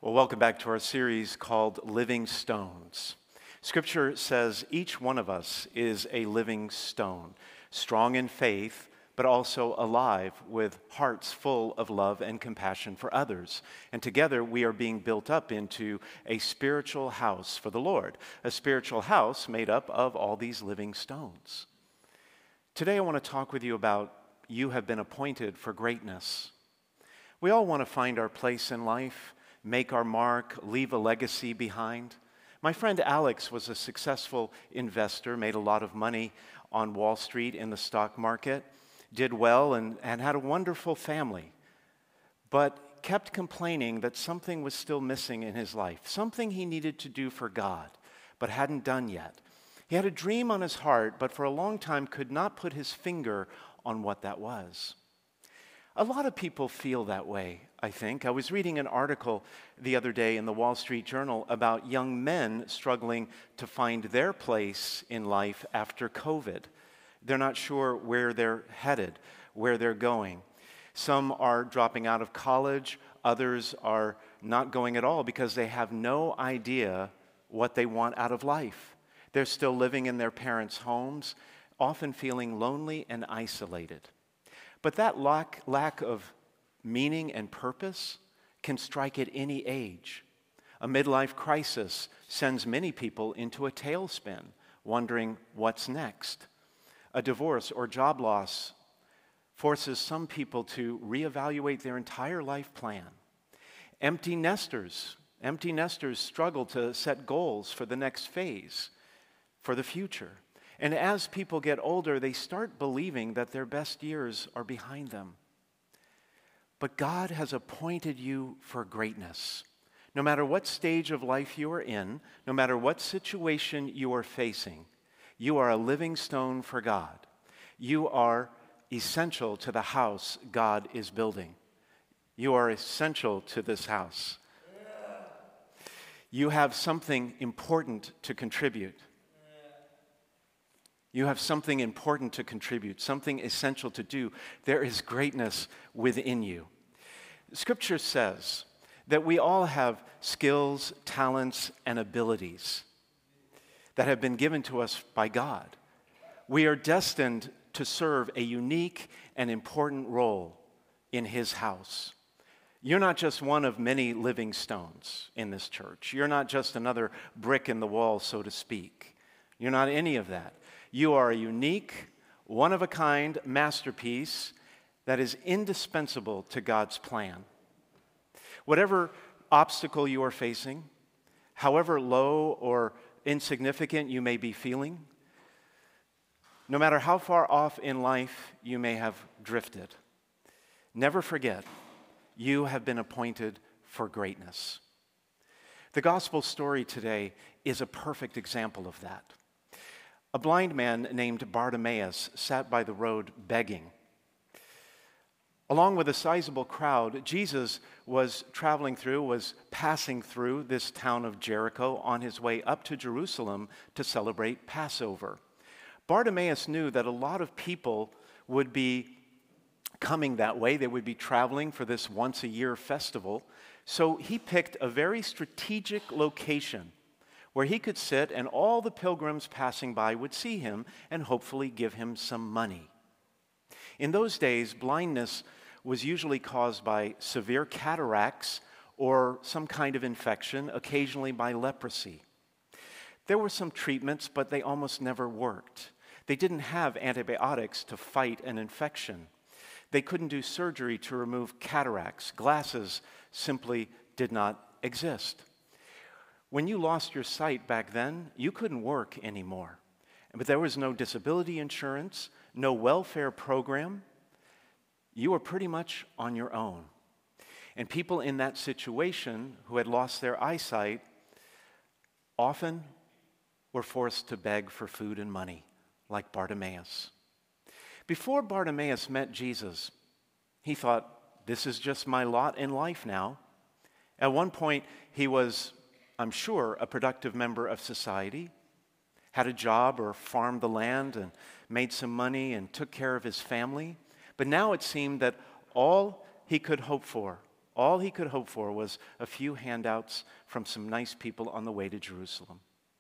Well, welcome back to our series called Living Stones. Scripture says each one of us is a living stone, strong in faith, but also alive with hearts full of love and compassion for others. And together we are being built up into a spiritual house for the Lord, a spiritual house made up of all these living stones. Today I want to talk with you about you have been appointed for greatness. We all want to find our place in life, make our mark, leave a legacy behind. My friend Alex was a successful investor, made a lot of money on Wall Street in the stock market, did well and had a wonderful family, but kept complaining that something was still missing in his life, something he needed to do for God, but hadn't done yet. He had a dream on his heart, but for a long time could not put his finger on what that was. A lot of people feel that way, I think. I was reading an article the other day in the Wall Street Journal about young men struggling to find their place in life after COVID. They're not sure where they're headed, where they're going. Some are dropping out of college, others are not going at all because they have no idea what they want out of life. They're still living in their parents' homes, often feeling lonely and isolated. But that lack of meaning and purpose can strike at any age. A midlife crisis sends many people into a tailspin, wondering what's next. A divorce or job loss forces some people to reevaluate their entire life plan. Empty nesters struggle to set goals for the next phase, for the future. And as people get older, they start believing that their best years are behind them. But God has appointed you for greatness. No matter what stage of life you are in, no matter what situation you are facing, you are a living stone for God. You are essential to the house God is building. You are essential to this house. You have something important to contribute. You have something important to contribute, something essential to do. There is greatness within you. Scripture says that we all have skills, talents, and abilities that have been given to us by God. We are destined to serve a unique and important role in His house. You're not just one of many living stones in this church. You're not just another brick in the wall, so to speak. You're not any of that. You are a unique, one-of-a-kind masterpiece that is indispensable to God's plan. Whatever obstacle you are facing, however low or insignificant you may be feeling, no matter how far off in life you may have drifted, never forget, you have been appointed for greatness. The gospel story today is a perfect example of that. A blind man named Bartimaeus sat by the road begging. Along with a sizable crowd, Jesus was passing through this town of Jericho on his way up to Jerusalem to celebrate Passover. Bartimaeus knew that a lot of people would be coming that way. They would be traveling for this once-a-year festival. So he picked a very strategic location where he could sit and all the pilgrims passing by would see him and hopefully give him some money. In those days, blindness was usually caused by severe cataracts or some kind of infection, occasionally by leprosy. There were some treatments, but they almost never worked. They didn't have antibiotics to fight an infection. They couldn't do surgery to remove cataracts. Glasses simply did not exist. When you lost your sight back then, you couldn't work anymore. But there was no disability insurance, no welfare program. You were pretty much on your own. And people in that situation who had lost their eyesight often were forced to beg for food and money, like Bartimaeus. Before Bartimaeus met Jesus, he thought, this is just my lot in life now. At one point, he was, I'm sure, a productive member of society, had a job or farmed the land and made some money and took care of his family. But now it seemed that all he could hope for All he could hope for was a few handouts from some nice people on the way to Jerusalem.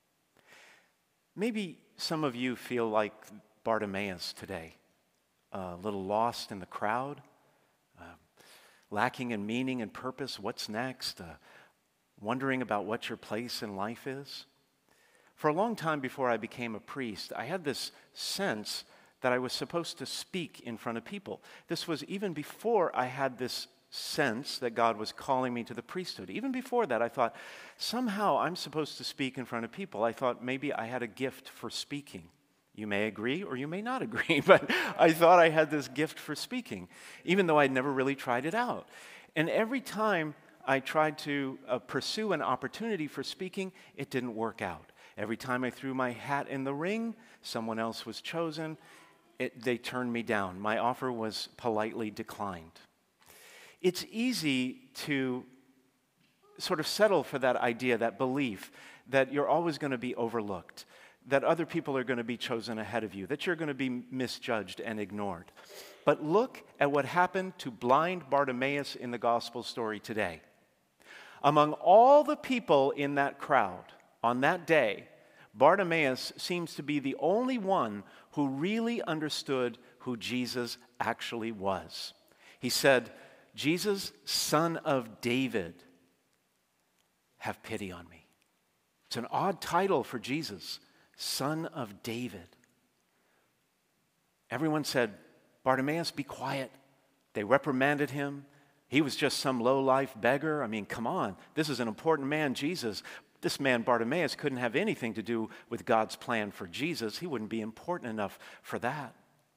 Maybe some of you feel like Bartimaeus today, a little lost in the crowd, lacking in meaning and purpose. What's next? Wondering about what your place in life is. For a long time before I became a priest, I had this sense that I was supposed to speak in front of people. This was even before I had this sense that God was calling me to the priesthood. Even before that, I thought, somehow I'm supposed to speak in front of people. I thought maybe I had a gift for speaking. You may agree or you may not agree, but I thought I had this gift for speaking, even though I'd never really tried it out. And every time I tried to pursue an opportunity for speaking, it didn't work out. Every time I threw my hat in the ring, someone else was chosen. They turned me down. My offer was politely declined. It's easy to sort of settle for that idea, that belief, that you're always going to be overlooked, that other people are going to be chosen ahead of you, that you're going to be misjudged and ignored. But look at what happened to blind Bartimaeus in the gospel story today. Among all the people in that crowd on that day, Bartimaeus seems to be the only one who really understood who Jesus actually was. He said, "Jesus, Son of David, have pity on me." It's an odd title for Jesus, Son of David. Everyone said, "Bartimaeus, be quiet." They reprimanded him. He was just some low-life beggar. I mean, come on. This is an important man, Jesus. This man, Bartimaeus, couldn't have anything to do with God's plan for Jesus. He wouldn't be important enough for that.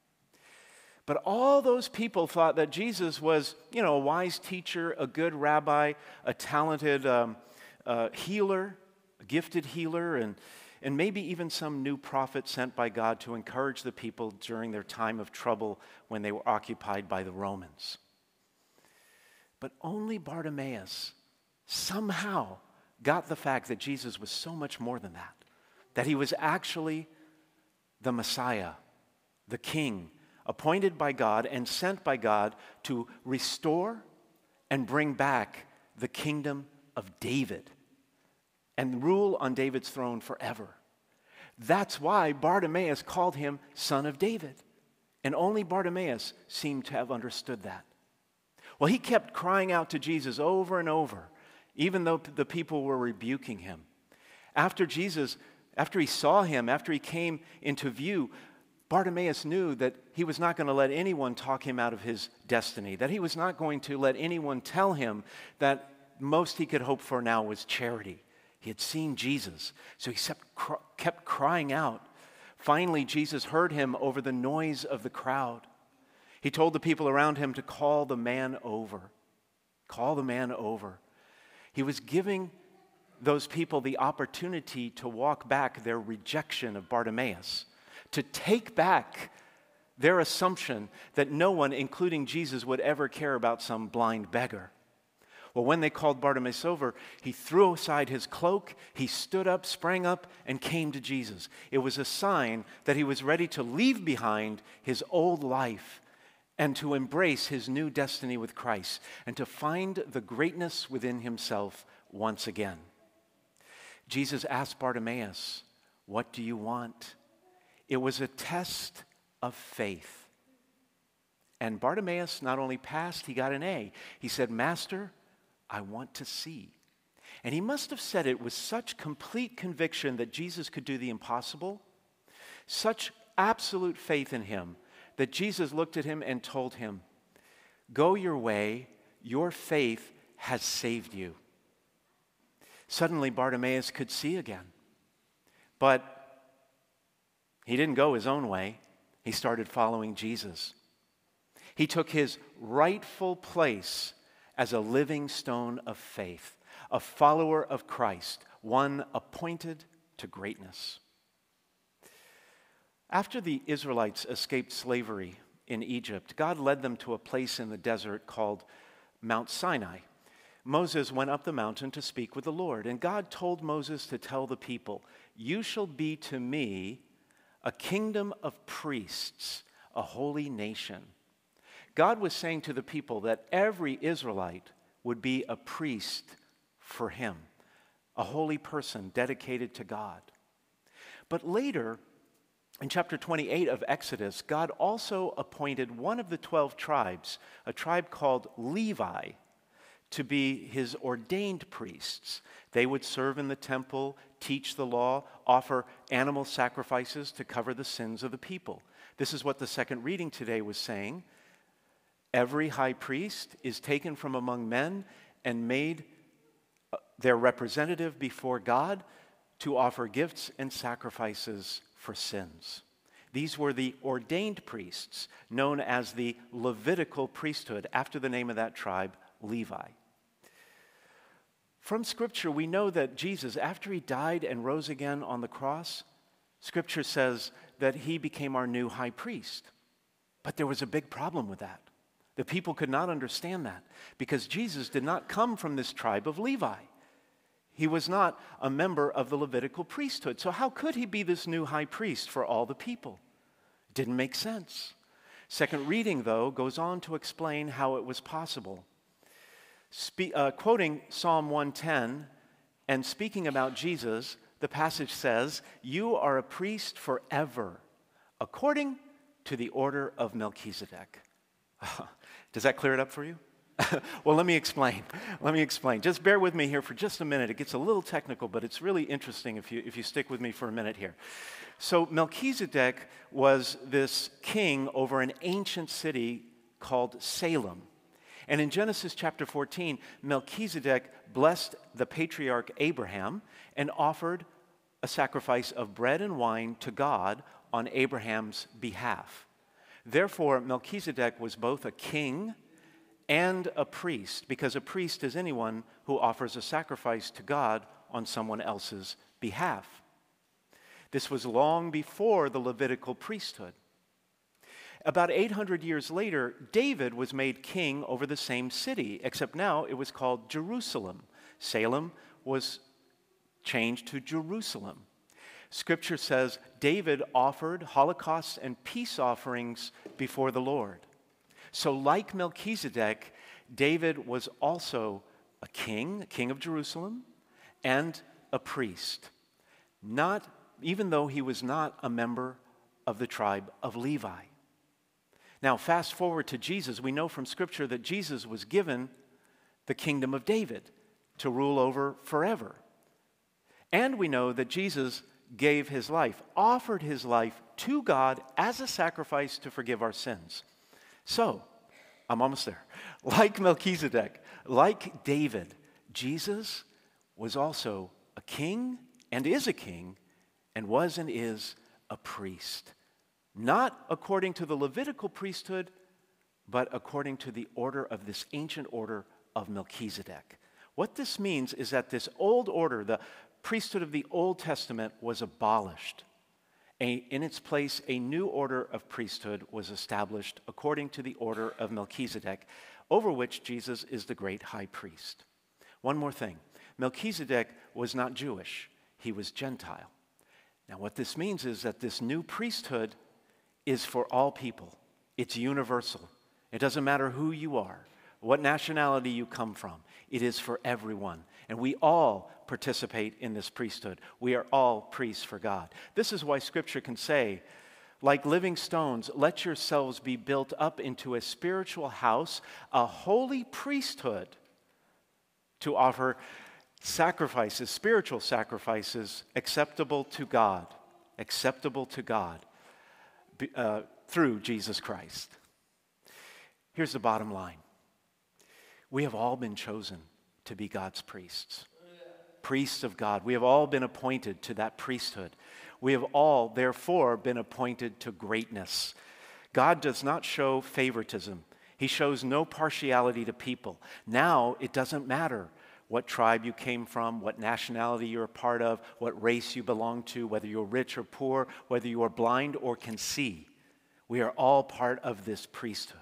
But all those people thought that Jesus was, a wise teacher, a good rabbi, a talented healer, a gifted healer, and maybe even some new prophet sent by God to encourage the people during their time of trouble when they were occupied by the Romans. But only Bartimaeus somehow got the fact that Jesus was so much more than that he was actually the Messiah, the King, appointed by God and sent by God to restore and bring back the kingdom of David and rule on David's throne forever. That's why Bartimaeus called him Son of David. And only Bartimaeus seemed to have understood that. Well, he kept crying out to Jesus over and over, even though the people were rebuking him. After he saw him, after he came into view, Bartimaeus knew that he was not going to let anyone talk him out of his destiny, that he was not going to let anyone tell him that most he could hope for now was charity. He had seen Jesus, so he kept crying out. Finally, Jesus heard him over the noise of the crowd. He told the people around him to call the man over. Call the man over. He was giving those people the opportunity to walk back their rejection of Bartimaeus, to take back their assumption that no one, including Jesus, would ever care about some blind beggar. Well, when they called Bartimaeus over, he threw aside his cloak, he stood up, sprang up, and came to Jesus. It was a sign that he was ready to leave behind his old life and to embrace his new destiny with Christ and to find the greatness within himself once again. Jesus asked Bartimaeus, "What do you want?" It was a test of faith. And Bartimaeus not only passed, he got an A. He said, "Master, I want to see." And he must have said it with such complete conviction that Jesus could do the impossible, such absolute faith in him, that Jesus looked at him and told him, "Go your way, your faith has saved you." Suddenly Bartimaeus could see again. But he didn't go his own way. He started following Jesus. He took his rightful place as a living stone of faith, a follower of Christ, one appointed to greatness. After the Israelites escaped slavery in Egypt, God led them to a place in the desert called Mount Sinai. Moses went up the mountain to speak with the Lord, and God told Moses to tell the people, "You shall be to me a kingdom of priests, a holy nation." God was saying to the people that every Israelite would be a priest for him, a holy person dedicated to God. But later, in chapter 28 of Exodus, God also appointed one of the 12 tribes, a tribe called Levi, to be his ordained priests. They would serve in the temple, teach the law, offer animal sacrifices to cover the sins of the people. This is what the second reading today was saying. Every high priest is taken from among men and made their representative before God to offer gifts and sacrifices for sins. These were the ordained priests, known as the Levitical priesthood, after the name of that tribe, Levi. From Scripture, we know that Jesus, after he died and rose again on the cross, Scripture says that he became our new high priest. But there was a big problem with that. The people could not understand that because Jesus did not come from this tribe of Levi. He was not a member of the Levitical priesthood. So how could he be this new high priest for all the people? It didn't make sense. Second reading, though, goes on to explain how it was possible. Quoting Psalm 110 and speaking about Jesus, the passage says, "You are a priest forever, according to the order of Melchizedek." Does that clear it up for you? Well, let me explain. Just bear with me here for just a minute. It gets a little technical, but it's really interesting if you stick with me for a minute here. So Melchizedek was this king over an ancient city called Salem. And in Genesis chapter 14, Melchizedek blessed the patriarch Abraham and offered a sacrifice of bread and wine to God on Abraham's behalf. Therefore, Melchizedek was both a king and a priest, because a priest is anyone who offers a sacrifice to God on someone else's behalf. This was long before the Levitical priesthood. About 800 years later, David was made king over the same city, except now it was called Jerusalem. Salem was changed to Jerusalem. Scripture says David offered holocausts and peace offerings before the Lord. So like Melchizedek, David was also a king of Jerusalem, and a priest, even though he was not a member of the tribe of Levi. Now, fast forward to Jesus. We know from Scripture that Jesus was given the kingdom of David to rule over forever. And we know that Jesus gave his life, offered his life to God as a sacrifice to forgive our sins. So, I'm almost there. Like Melchizedek, like David, Jesus was also a king and is a king and was and is a priest. Not according to the Levitical priesthood, but according to the order of this ancient order of Melchizedek. What this means is that this old order, the priesthood of the Old Testament, was abolished. In its place, a new order of priesthood was established according to the order of Melchizedek, over which Jesus is the great high priest. One more thing. Melchizedek was not Jewish. He was Gentile. Now, what this means is that this new priesthood is for all people. It's universal. It doesn't matter who you are, what nationality you come from. It is for everyone. And we all participate in this priesthood. We are all priests for God. This is why Scripture can say, like living stones, let yourselves be built up into a spiritual house, a holy priesthood, to offer sacrifices, spiritual sacrifices, acceptable to God through Jesus Christ. Here's the bottom line. We have all been chosen to be God's priests. Priests of God. We have all been appointed to that priesthood. We have all, therefore, been appointed to greatness. God does not show favoritism. He shows no partiality to people. Now, it doesn't matter what tribe you came from, what nationality you're a part of, what race you belong to, whether you're rich or poor, whether you are blind or can see. We are all part of this priesthood.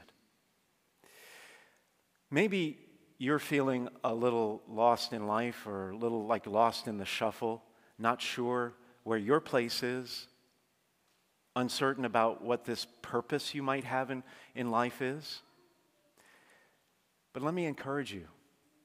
Maybe you're feeling a little lost in life, or a little like lost in the shuffle, not sure where your place is, uncertain about what this purpose you might have in life is. But let me encourage you.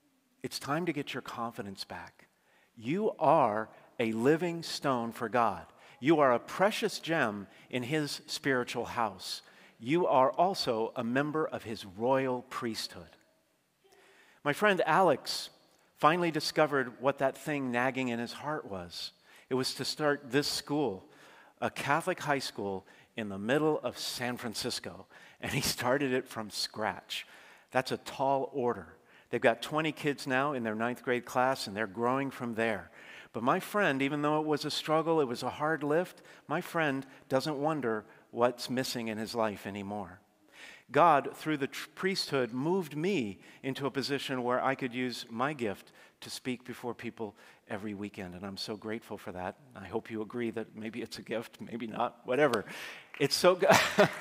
It's time to get your confidence back. You are a living stone for God. You are a precious gem in His spiritual house. You are also a member of His royal priesthood. My friend Alex finally discovered what that thing nagging in his heart was. It was to start this school, a Catholic high school in the middle of San Francisco, and he started it from scratch. That's a tall order. They've got 20 kids now in their 9th grade class, and they're growing from there. But my friend, even though it was a struggle, it was a hard lift, my friend doesn't wonder what's missing in his life anymore. God, through the priesthood, moved me into a position where I could use my gift to speak before people every weekend, and I'm so grateful for that. I hope you agree that maybe it's a gift, maybe not, whatever. It's so good.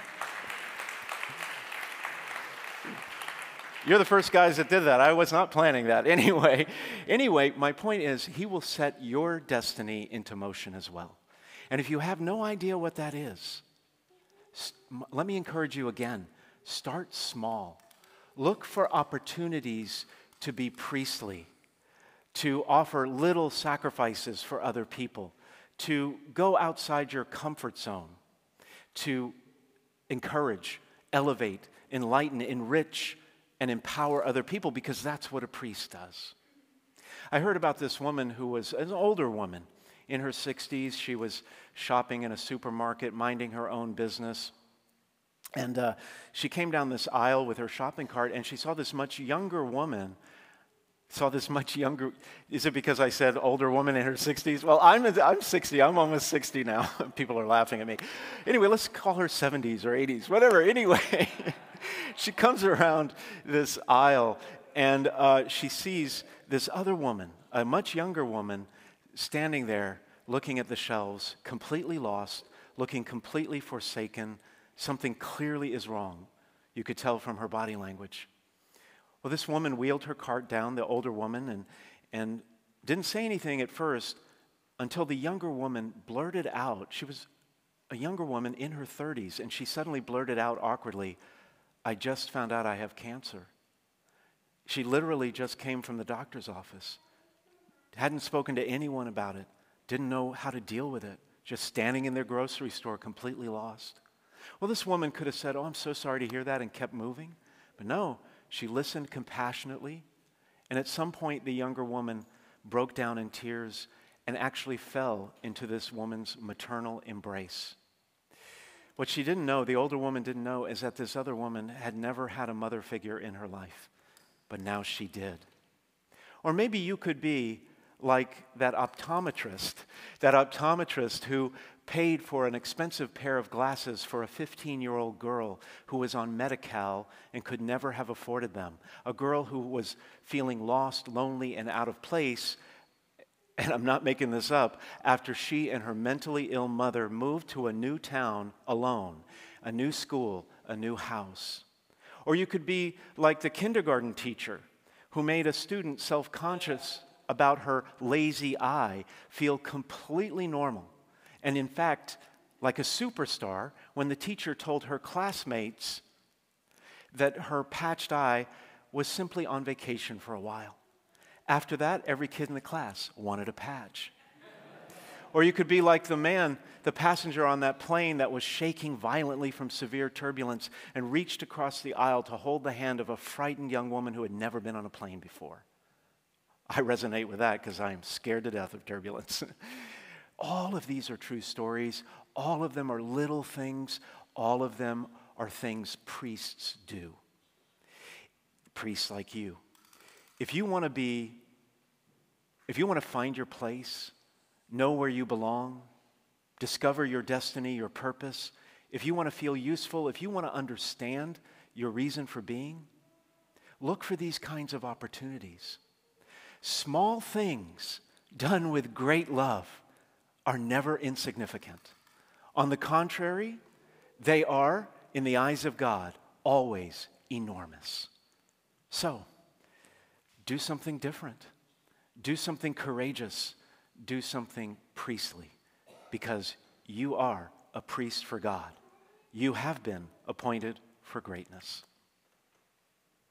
You're the first guys that did that. I was not planning that. Anyway, my point is, He will set your destiny into motion as well. And if you have no idea what that is, let me encourage you again. Start small. Look for opportunities to be priestly, to offer little sacrifices for other people, to go outside your comfort zone, to encourage, elevate, enlighten, enrich, and empower other people, because that's what a priest does. I heard about this woman who was an older woman in her 60s. She was shopping in a supermarket, minding her own business. And she came down this aisle with her shopping cart, and she saw this much younger woman. Is it because I said older woman in her 60s? Well, I'm 60. I'm almost 60 now. People are laughing at me. Anyway, let's call her 70s or 80s, whatever. Anyway, she comes around this aisle, and she sees this other woman, a much younger woman, standing there looking at the shelves, completely lost, looking completely forsaken. Something clearly is wrong. You could tell from her body language. Well, this woman wheeled her cart down, the older woman, and didn't say anything at first until the younger woman blurted out. She was a younger woman in her 30s, and she suddenly blurted out awkwardly, "I just found out I have cancer." She literally just came from the doctor's office, hadn't spoken to anyone about it, didn't know how to deal with it, just standing in their grocery store completely lost. Well, this woman could have said, "Oh, I'm so sorry to hear that," and kept moving. But no, she listened compassionately. And at some point, the younger woman broke down in tears and actually fell into this woman's maternal embrace. What she didn't know, the older woman didn't know, is that this other woman had never had a mother figure in her life. But now she did. Or maybe you could be like that optometrist who paid for an expensive pair of glasses for a 15-year-old girl who was on Medi-Cal and could never have afforded them. A girl who was feeling lost, lonely, and out of place, and I'm not making this up, after she and her mentally ill mother moved to a new town alone, a new school, a new house. Or you could be like the kindergarten teacher who made a student self-conscious about her lazy eye feel completely normal. And in fact, like a superstar, when the teacher told her classmates that her patched eye was simply on vacation for a while. After that, every kid in the class wanted a patch. Or you could be like the passenger on that plane that was shaking violently from severe turbulence and reached across the aisle to hold the hand of a frightened young woman who had never been on a plane before. I resonate with that because I am scared to death of turbulence. All of these are true stories. All of them are little things. All of them are things priests do. Priests like you. If you want to find your place, know where you belong, discover your destiny, your purpose, if you want to feel useful, if you want to understand your reason for being, look for these kinds of opportunities. Small things done with great love are never insignificant. On the contrary, they are, in the eyes of God, always enormous. So, do something different. Do something courageous. Do something priestly, because you are a priest for God. You have been appointed for greatness.